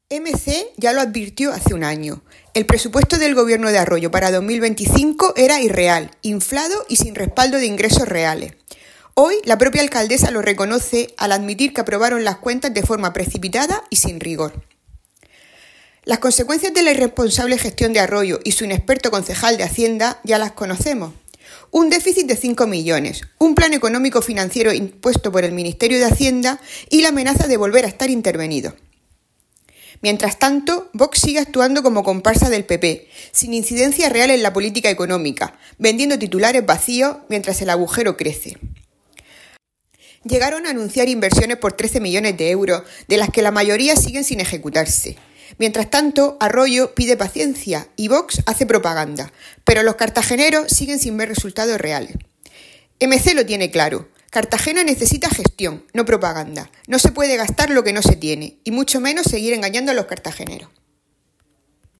MC ya lo advirtió hace un año. El presupuesto del gobierno de Arroyo para 2025 era irreal, inflado y sin respaldo de ingresos reales. Hoy la propia alcaldesa lo reconoce al admitir que aprobaron las cuentas de forma precipitada y sin rigor. Las consecuencias de la irresponsable gestión de Arroyo y su inexperto concejal de Hacienda ya las conocemos. Un déficit de 5 millones, un plan económico financiero impuesto por el Ministerio de Hacienda y la amenaza de volver a estar intervenido. Mientras tanto, Vox sigue actuando como comparsa del PP, sin incidencia real en la política económica, vendiendo titulares vacíos mientras el agujero crece. Llegaron a anunciar inversiones por 13 millones de euros, de las que la mayoría siguen sin ejecutarse. Mientras tanto, Arroyo pide paciencia y Vox hace propaganda, pero los cartageneros siguen sin ver resultados reales. MC lo tiene claro. Cartagena necesita gestión, no propaganda. No se puede gastar lo que no se tiene, y mucho menos seguir engañando a los cartageneros.